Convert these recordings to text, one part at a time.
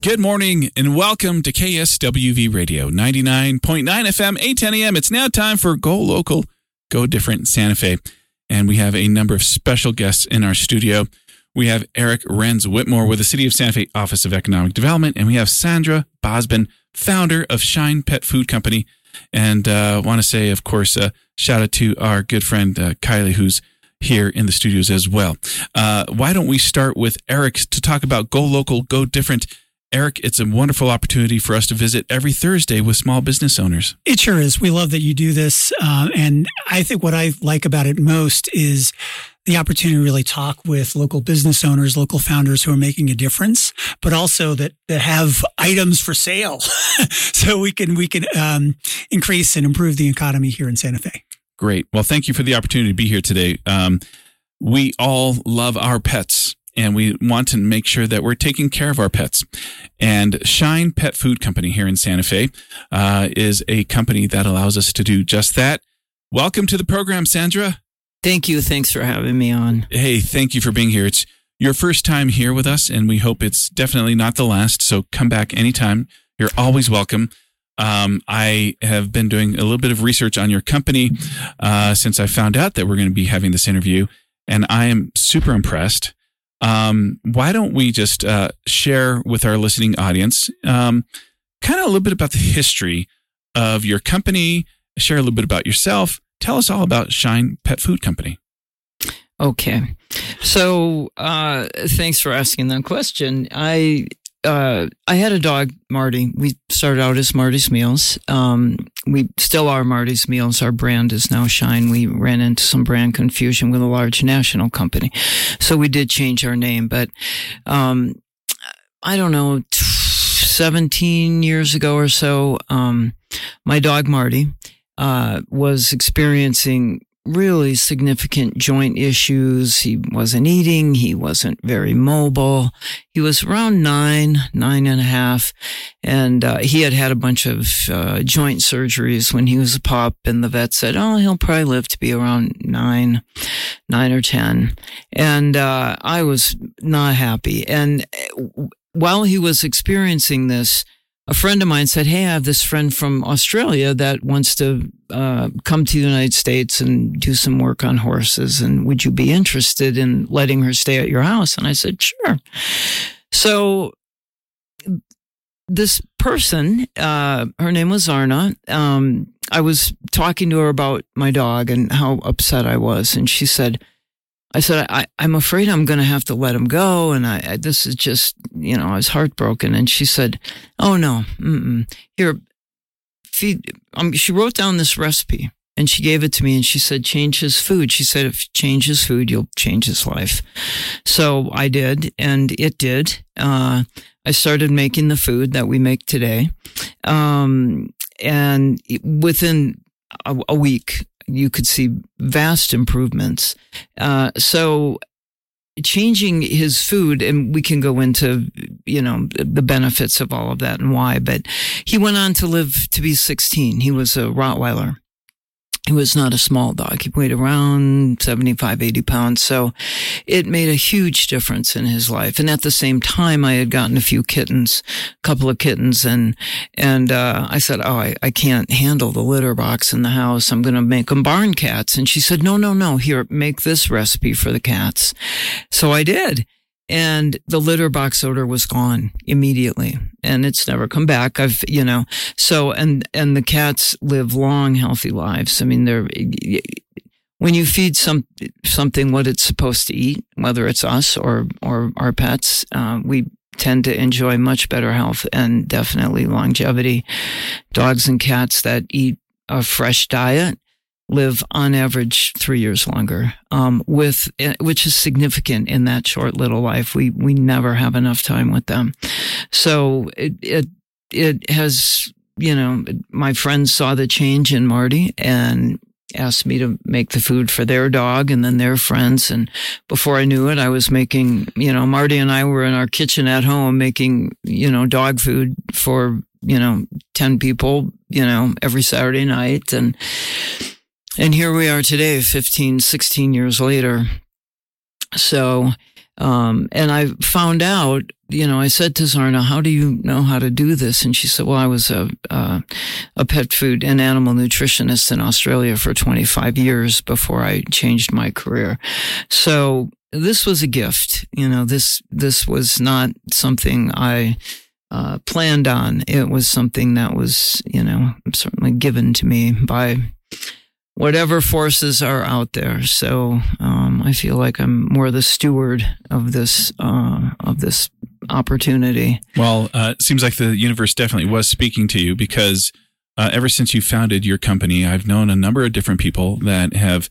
Good morning and welcome to KSWV Radio 99.9 FM, 810 a.m. It's now time for Go Local, Go Different Santa Fe. And we have a number of special guests in our studio. We have Eric Renz Whitmore with the City of Santa Fe Office of Economic Development. And we have Sandra Bosbin, founder of Shine Pet Food Company. And I want to say, of course, shout out to our good friend Kylie, who's here in the studios as well. Why don't we start with Eric to talk about Go Local, Go Different. Eric, it's a wonderful opportunity for us to visit every Thursday with small business owners. It sure is. We love that you do this. And I think what I like about it most is the opportunity to really talk with local business owners, local founders who are making a difference, but also that have items for sale so we can increase and improve the economy here in Santa Fe. Great. Well, thank you for the opportunity to be here today. We all love our pets, and we want to make sure that we're taking care of our pets. And Shine Pet Food Company here in Santa Fe is a company that allows us to do just that. Welcome to the program, Sandra. Thank you. Thanks for having me on. Hey, thank you for being here. It's your first time here with us, and we hope it's definitely not the last. So come back anytime. You're always welcome. I have been doing a little bit of research on your company since I found out that we're going to be having this interview, and I am super impressed. Why don't we just share with our listening audience kind of a little bit about the history of your company, share a little bit about yourself. Tell us all about Shine Pet Food Company. Okay. So thanks for asking that question. I had a dog, Marty. We started out as Marty's Meals. We still are Marty's Meals. Our brand is now Shine. We ran into some brand confusion with a large national company. So we did change our name. But I don't know, 17 years ago or so, my dog, Marty, was experiencing really significant joint issues. He wasn't eating. He wasn't very mobile. He was around 9.5. And he had a bunch of joint surgeries when he was a pup. And the vet said, oh, he'll probably live to be around 9 or 10. And I was not happy. And while he was experiencing this, a friend of mine said, hey, I have this friend from Australia that wants to come to the United States and do some work on horses. And would you be interested in letting her stay at your house? And I said, sure. So this person, her name was Zarna. I was talking to her about my dog and how upset I was. And she said, I'm afraid I'm going to have to let him go. And this is just, I was heartbroken. And she said, oh no, here, feed. She wrote down this recipe and she gave it to me and she said, change his food. She said, if you change his food, you'll change his life. So I did, and it did. I started making the food that we make today. And within a week, you could see vast improvements. So changing his food, and we can go into, the benefits of all of that and why, but he went on to live to be 16. He was a Rottweiler. He was not a small dog. He weighed around 75, 80 pounds. So it made a huge difference in his life. And at the same time, I had gotten a couple of kittens. And I said, I can't handle the litter box in the house. I'm going to make them barn cats. And she said, no. Here, make this recipe for the cats. So I did. And the litter box odor was gone immediately, and it's never come back. So, and the cats live long, healthy lives. I mean, when you feed something what it's supposed to eat, whether it's us or our pets, we tend to enjoy much better health and definitely longevity. Dogs and cats that eat a fresh diet live on average 3 years longer, which is significant in that short little life. We never have enough time with them. So it has, my friends saw the change in Marty and asked me to make the food for their dog and then their friends. And before I knew it, I was making, Marty and I were in our kitchen at home making, dog food for, 10 people, every Saturday night. And here we are today, 15, 16 years later. So And I found out, I said to Zarna, how do you know how to do this? And she said, well, I was a pet food and animal nutritionist in Australia for 25 years before I changed my career. So this was a gift. This was not something I planned on. It was something that was, certainly given to me by whatever forces are out there. So I feel like I'm more the steward of this opportunity. Well, it seems like the universe definitely was speaking to you, because ever since you founded your company, I've known a number of different people that have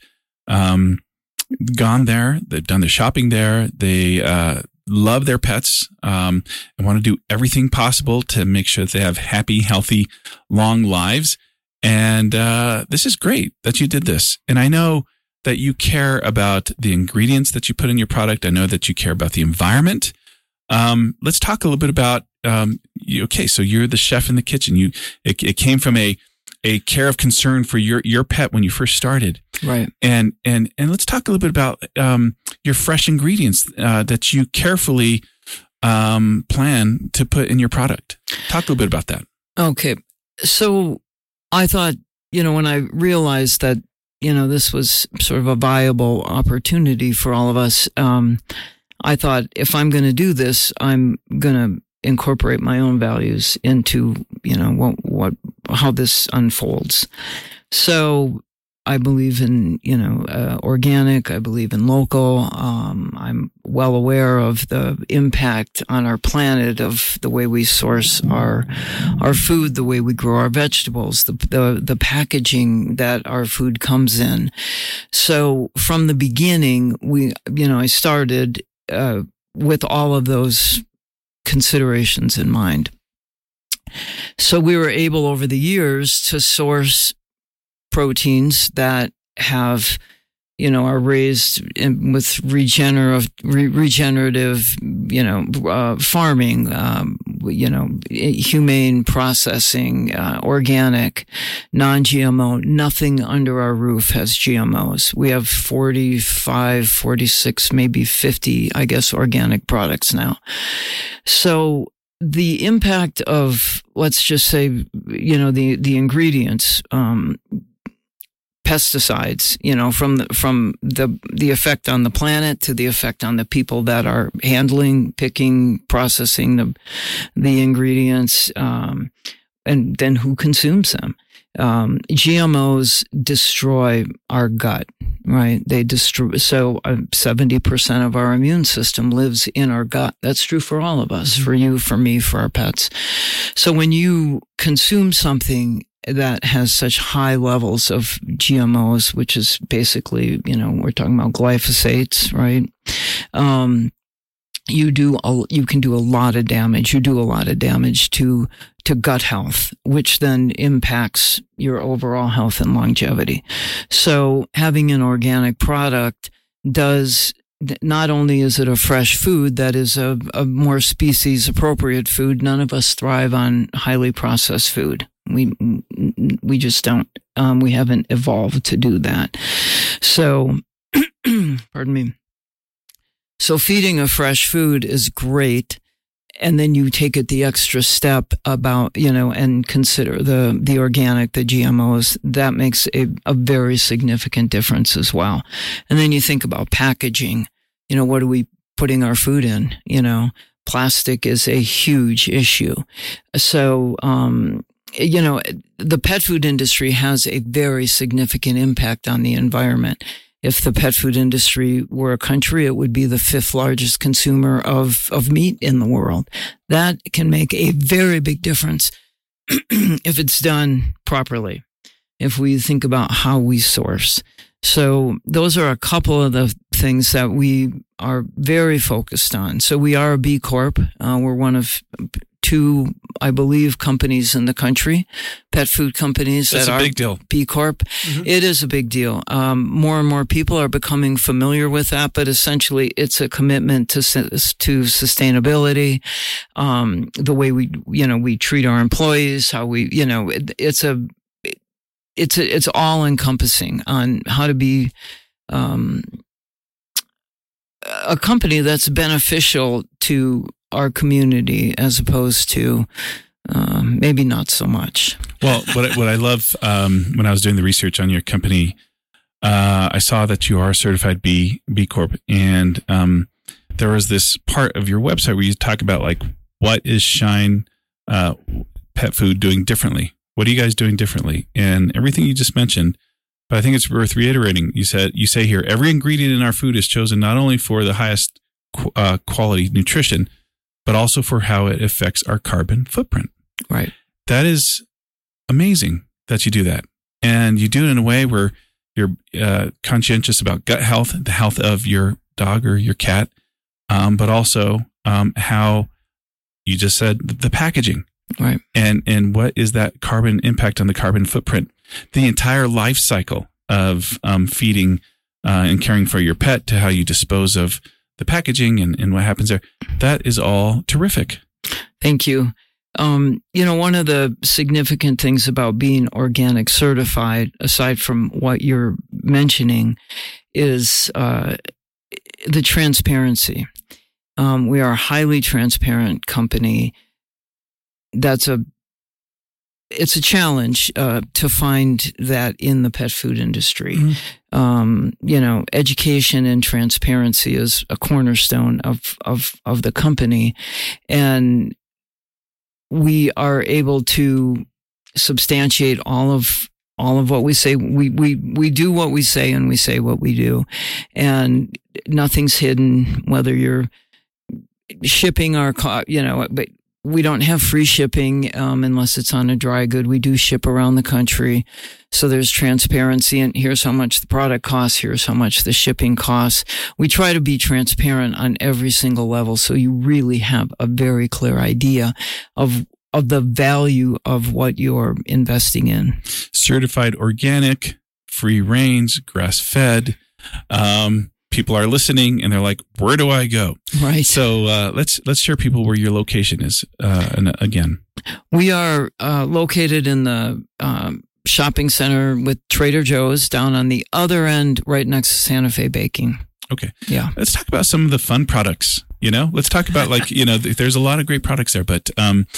gone there. They've done the shopping there. They love their pets and want to do everything possible to make sure that they have happy, healthy, long lives. And this is great that you did this. And I know that you care about the ingredients that you put in your product. I know that you care about the environment. Let's talk a little bit about, okay, so you're the chef in the kitchen. It came from a care of concern for your pet when you first started. Right. And let's talk a little bit about your fresh ingredients that you carefully plan to put in your product. Talk a little bit about that. Okay. So I thought, when I realized that, this was sort of a viable opportunity for all of us, I thought, if I'm going to do this, I'm going to incorporate my own values into, how this unfolds. So I believe in, organic. I believe in local. I'm well aware of the impact on our planet of the way we source our food, the way we grow our vegetables, the packaging that our food comes in. So from the beginning, I started with all of those considerations in mind. So we were able over the years to source proteins that have, are raised with regenerative, farming, humane processing, organic, non-GMO. Nothing under our roof has GMOs. We have 45, 46, maybe 50, I guess, organic products now. So the impact of, let's just say, the ingredients, pesticides, from the effect on the planet to the effect on the people that are handling, picking, processing the ingredients, and then who consumes them. GMOs destroy our gut, right? They destroy, so 70% of our immune system lives in our gut. That's true for all of us, for you, for me, for our pets. So when you consume something that has such high levels of GMOs, which is basically, we're talking about glyphosates, right? You can do a lot of damage. You do a lot of damage to gut health, which then impacts your overall health and longevity. So having an organic product does, not only is it a fresh food that is a more species appropriate food, none of us thrive on highly processed food. We just don't. We haven't evolved to do that. So, pardon me. So feeding a fresh food is great. And then you take it the extra step about, and consider the organic, the GMOs. That makes a very significant difference as well. And then you think about packaging. What are we putting our food in? Plastic is a huge issue. So, the pet food industry has a very significant impact on the environment. If the pet food industry were a country, it would be the 5th largest consumer of meat in the world. That can make a very big difference if it's done properly, if we think about how we source. So those are a couple of the things that we are very focused on. So we are a B Corp. We're one of 2, I believe, companies in the country, pet food companies That's that a are big deal. B Corp. Mm-hmm. It is a big deal. More and more people are becoming familiar with that, but essentially it's a commitment to sustainability, the way we treat our employees, how we, it's all encompassing on how to be, a company that's beneficial to our community as opposed to maybe not so much. Well, what I love when I was doing the research on your company, I saw that you are certified B Corp, and there was this part of your website where you talk about like what is Shine Pet Food doing differently? What are you guys doing differently? And everything you just mentioned, but I think it's worth reiterating. You say here, every ingredient in our food is chosen not only for the highest quality nutrition, but also for how it affects our carbon footprint. Right. That is amazing that you do that. And you do it in a way where you're conscientious about gut health, the health of your dog or your cat, but also how you just said the packaging. Right. And what is that carbon impact on the carbon footprint? The entire life cycle of feeding and caring for your pet to how you dispose of the packaging and what happens there. That is all terrific. Thank you. One of the significant things about being organic certified, aside from what you're mentioning, is the transparency. We are a highly transparent company. It's a challenge to find that in the pet food industry. Mm-hmm. Education and transparency is a cornerstone of the company, and we are able to substantiate all of what we say. We do what we say, and we say what we do, and nothing's hidden. Whether you're shipping our, but we don't have free shipping unless it's on a dry good. We do ship around the country. So there's transparency, and here's how much the product costs. Here's how much the shipping costs. We try to be transparent on every single level, so you really have a very clear idea of the value of what you're investing in. Certified organic, free range, grass-fed. People are listening and they're like, where do I go? Right. So let's share people where your location is again. We are located in the shopping center with Trader Joe's down on the other end, right next to Santa Fe Baking. Okay. Yeah. Let's talk about some of the fun products. Let's talk about there's a lot of great products there, but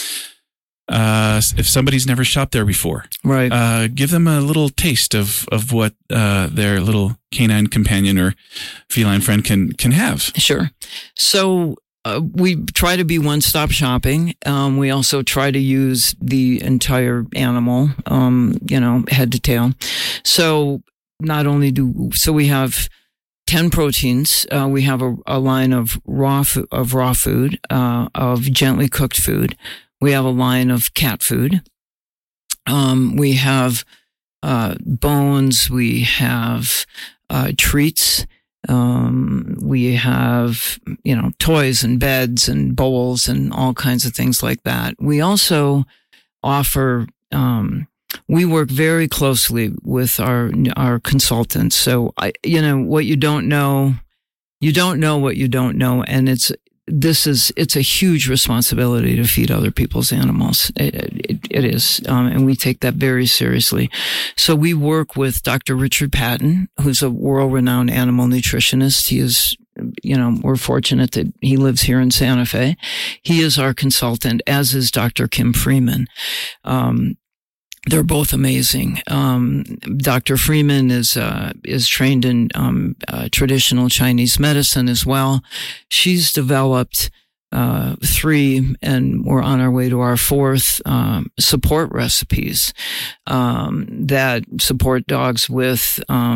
if somebody's never shopped there before, right, give them a little taste of what their little canine companion or feline friend can have. Sure. So we try to be one-stop shopping. We also try to use the entire animal, head to tail. So not only we have 10 proteins. We have a line of raw food, of gently cooked food. We have a line of cat food. We have bones. We have treats. We have, toys and beds and bowls and all kinds of things like that. We also offer, we work very closely with our consultants. So what you don't know what you don't know. And it's a huge responsibility to feed other people's animals. It is. And we take that very seriously. So we work with Dr. Richard Patton, who's a world-renowned animal nutritionist. He is, we're fortunate that he lives here in Santa Fe. He is our consultant, as is Dr. Kim Freeman. They're both amazing. Dr. Freeman is trained in traditional Chinese medicine as well. She's developed 3, and we're on our way to our 4th support recipes that support dogs with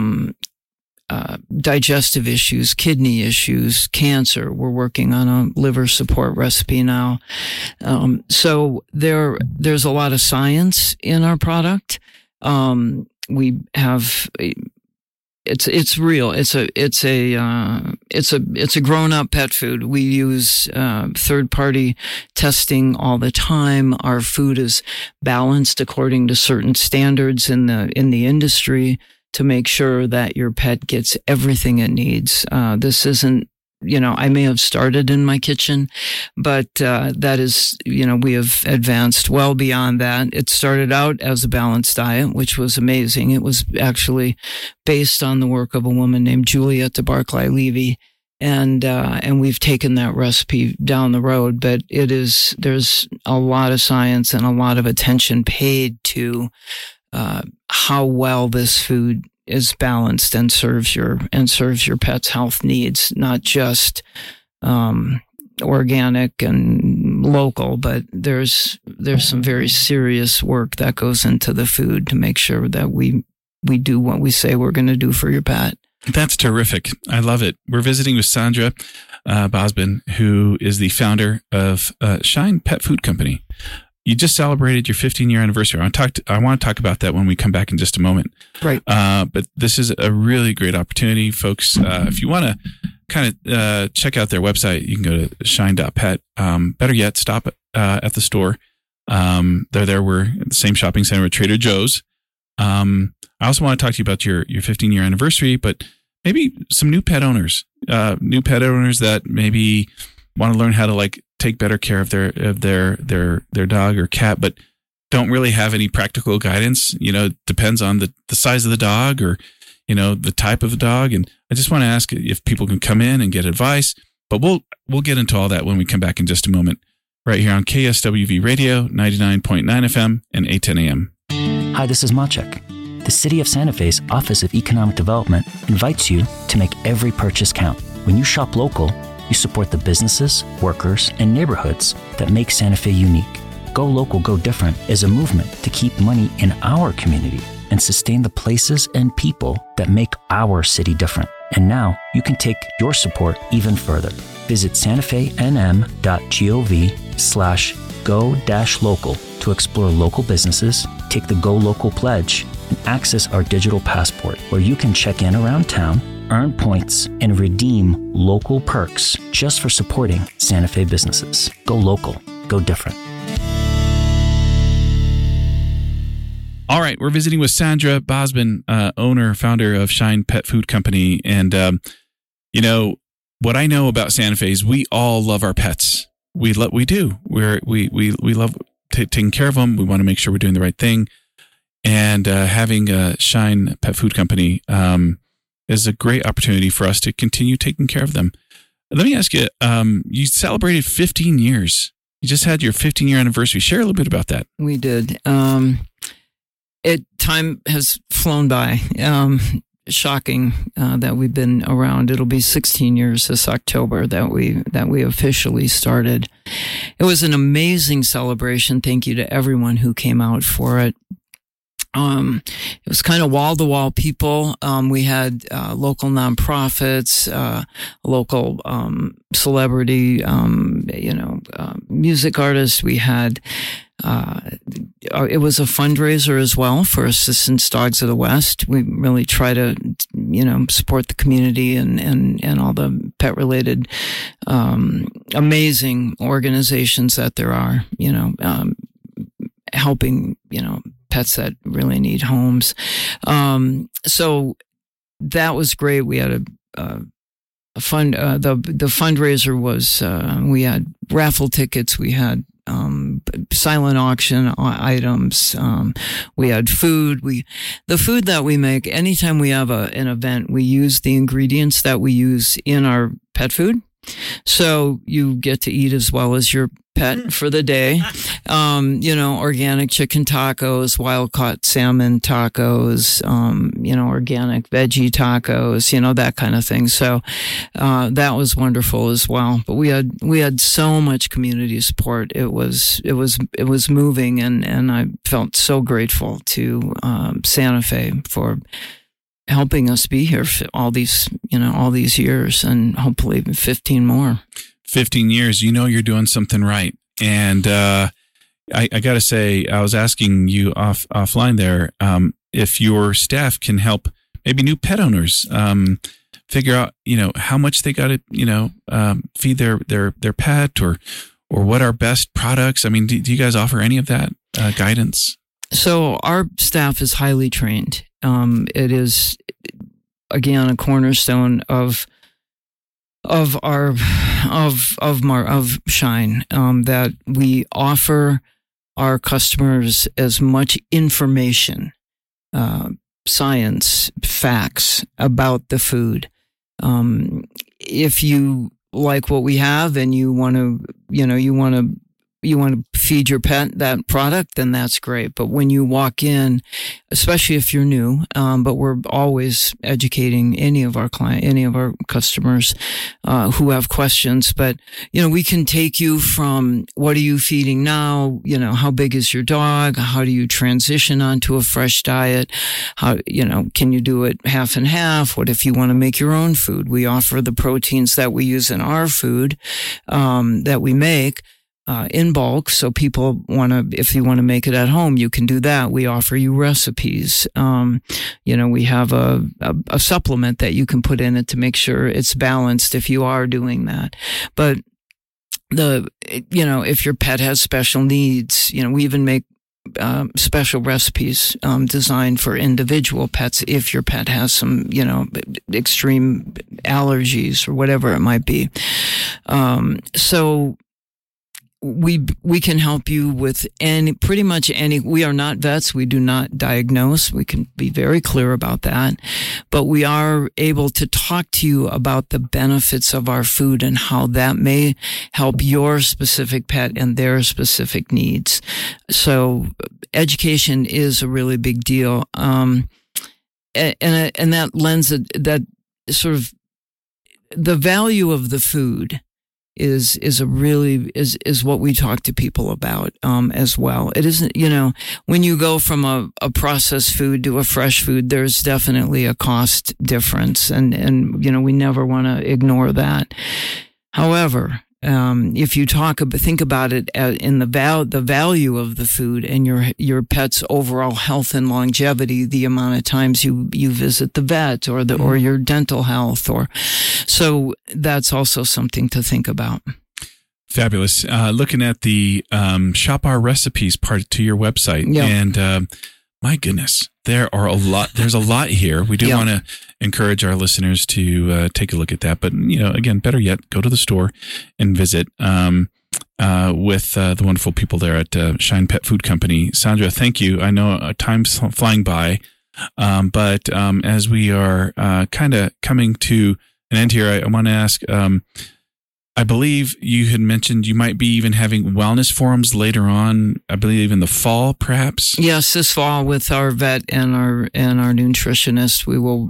digestive issues, kidney issues, cancer. We're working on a liver support recipe now. So there's a lot of science in our product. We have, it's real. It's a grown up pet food. We use, third party testing all the time. Our food is balanced according to certain standards in the industry, to make sure that your pet gets everything it needs. This isn't, I may have started in my kitchen, but that is, we have advanced well beyond that. It started out as a balanced diet, which was amazing. It was actually based on the work of a woman named Juliet de Barclay Levy. And we've taken that recipe down the road, but there's a lot of science and a lot of attention paid to how well this food is balanced and serves your pet's health needs, not just organic and local, but there's some very serious work that goes into the food to make sure that we do what we say we're going to do for your pet. That's terrific. I love it. We're visiting with Sandra Bosbin, who is the founder of Shine Pet Food Company. You just celebrated your 15-year anniversary. I want to talk about that when we come back in just a moment. Right. But this is a really great opportunity, folks. If you want to kind of check out their website, you can go to shine.pet. Better yet, stop at the store. They're there. We're at the same shopping center with Trader Joe's. I also want to talk to you about your 15-year anniversary, but maybe some new pet owners that maybe want to learn how to take better care of their dog or cat, but don't really have any practical guidance. Depends on the size of the dog or, the type of the dog. And I just want to ask if people can come in and get advice, but we'll get into all that when we come back in just a moment, right here on KSWV Radio, 99.9 FM and 810 AM. Hi, this is Maciek. The City of Santa Fe's Office of Economic Development invites you to make every purchase count. When you shop local, you support the businesses, workers, and neighborhoods that make Santa Fe unique. Go Local, Go Different is a movement to keep money in our community and sustain the places and people that make our city different. And now you can take your support even further. Visit santafenm.gov/go-local to explore local businesses, take the Go Local pledge, and access our digital passport where you can check in around town, earn points, and redeem local perks just for supporting Santa Fe businesses. Go local, go different. All right, we're visiting with Sandra Bosbin, owner, founder of Shine Pet Food Company. And, what I know about Santa Fe is we all love our pets. We do. We love taking care of them. We want to make sure we're doing the right thing. And having a Shine Pet Food Company is a great opportunity for us to continue taking care of them. Let me ask you, you celebrated 15 years. You just had your 15-year anniversary. Share a little bit about that. We did. Time has flown by. Shocking that we've been around. It'll be 16 years this October that we officially started. It was an amazing celebration. Thank you to everyone who came out for it. It was kind of wall-to-wall people. We had local nonprofits, local celebrity, music artists. We had it was a fundraiser as well for Assistance Dogs of the West. We really try to, support the community and all the pet-related amazing organizations that there are, helping, pets that really need homes. So that was great. We had a fund. The fundraiser was we had raffle tickets. We had silent auction items. We had food. The food that we make, anytime we have an event, we use the ingredients that we use in our pet food. So you get to eat as well as your pet for the day. Organic chicken tacos, wild caught salmon tacos, organic veggie tacos, that kind of thing. So, that was wonderful as well. But we had so much community support. It was moving, and I felt so grateful to, Santa Fe for helping us be here for all these years, and hopefully 15 more. 15 years, you're doing something right. And I got to say, I was asking you offline there if your staff can help maybe new pet owners figure out, how much they got to, feed their pet or what are best products. I mean, do you guys offer any of that guidance? So our staff is highly trained. It is, again, a cornerstone of Shine, that we offer our customers as much information, science, facts about the food. if you like what we have and you want to, you want to feed your pet that product, then that's great. But when you walk in, especially if you're new, but we're always educating any of our customers who have questions. But, we can take you from what are you feeding now? How big is your dog? How do you transition onto a fresh diet? How, can you do it half and half? What if you want to make your own food? We offer the proteins that we use in our food, that we make. In bulk. So people if you want to make it at home, you can do that. We offer you recipes. We have a supplement that you can put in it to make sure it's balanced if you are doing that. But if your pet has special needs, we even make special recipes designed for individual pets if your pet has some, extreme allergies or whatever it might be. So we can help you with pretty much any. We are not vets. We do not diagnose. We can be very clear about that. But we are able to talk to you about the benefits of our food and how that may help your specific pet and their specific needs. So education is a really big deal. And that lends that sort of the value of the food is what we talk to people about, as well. It isn't, when you go from a processed food to a fresh food, there's definitely a cost difference. And we never want to ignore that. However, if you think about it in the value of the food and your pet's overall health and longevity, the amount of times you visit the vet or your dental health, so that's also something to think about. Fabulous. Looking at the Shop Our Recipes part to your website, and my goodness, there's a lot here. We do want to encourage our listeners to take a look at that. But, again, better yet, go to the store and visit with the wonderful people there at Shine Pet Food Company. Sandra, thank you. I know time's flying by, but as we are kind of coming to an end here, I want to ask, I believe you had mentioned you might be even having wellness forums later on, I believe in the fall, perhaps? Yes, this fall with our vet and our nutritionist, we will,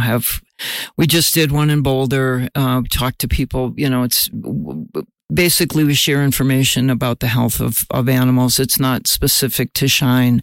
we just did one in Boulder, talk to people, it's basically we share information about the health of animals. It's not specific to Shine.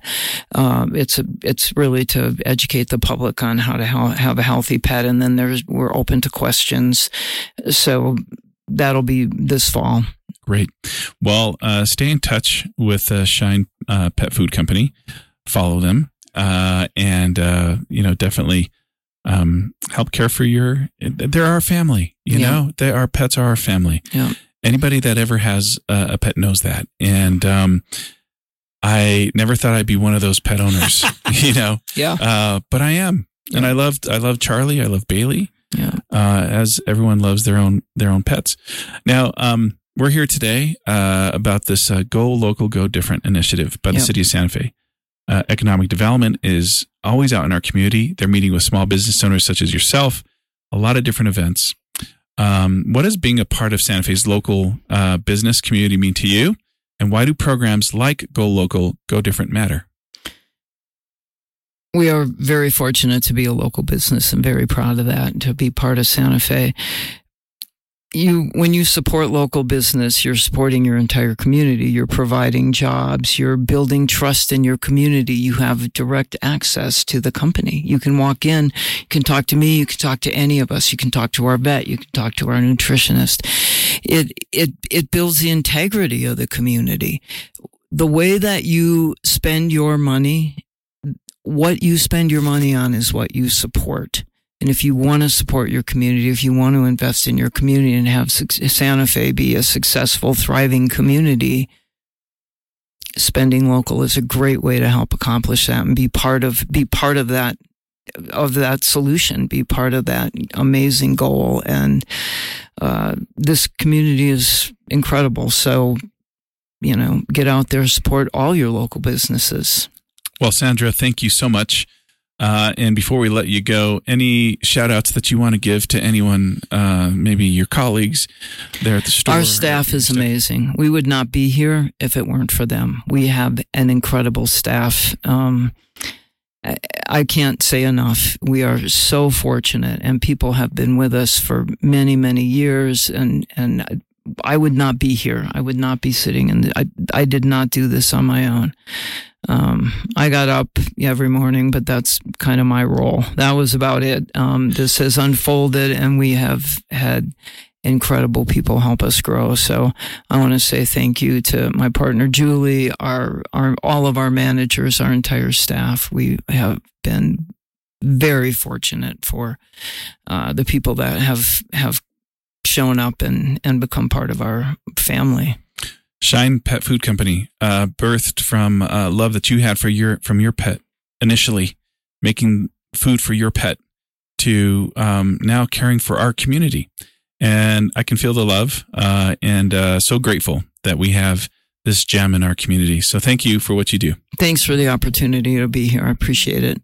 It's really to educate the public on how to have a healthy pet. And then we're open to questions. So that'll be this fall. Great. Well, stay in touch with Shine Pet Food Company. Follow them, and definitely help care for they're our family. Our pets are our family. Yeah. Anybody that ever has a pet knows that, and I never thought I'd be one of those pet owners. Yeah. But I am, and I love Charlie. I love Bailey. Yeah. As everyone loves their own pets. Now, we're here today about this Go Local, Go Different initiative by the City of Santa Fe. Economic development is always out in our community. They're meeting with small business owners such as yourself, a lot of different events. What does being a part of Santa Fe's local business community mean to you? And why do programs like Go Local, Go Different matter? We are very fortunate to be a local business and very proud of that, to be part of Santa Fe. When you support local business, you're supporting your entire community. You're providing jobs. You're building trust in your community. You have direct access to the company. You can walk in, you can talk to me, you can talk to any of us, you can talk to our vet, you can talk to our nutritionist. It builds the integrity of the community. The way that you spend your money, what you spend your money on is what you support. And if you want to support your community, if you want to invest in your community and have Santa Fe be a successful, thriving community, spending local is a great way to help accomplish that and be part of that solution, be part of that amazing goal. And this community is incredible. So, get out there, support all your local businesses. Well, Sandra, thank you so much And before we let you go, any shout outs that you want to give to anyone, maybe your colleagues there at the store? Our staff is amazing. We would not be here if it weren't for them. We have an incredible staff. I can't say enough. We are so fortunate, and people have been with us for many, many years. And I would not be here. I would not be sitting I did not do this on my own. I got up every morning, but that's kind of my role. That was about it. This has unfolded, and we have had incredible people help us grow. So I want to say thank you to my partner, Julie, all of our managers, our entire staff. We have been very fortunate for the people that have shown up and become part of our family. Shine Pet Food Company, birthed from love that you had from your pet initially, making food for your pet, to now caring for our community. And I can feel the love, and so grateful that we have this gem in our community. So thank you for what you do. Thanks for the opportunity to be here. I appreciate it.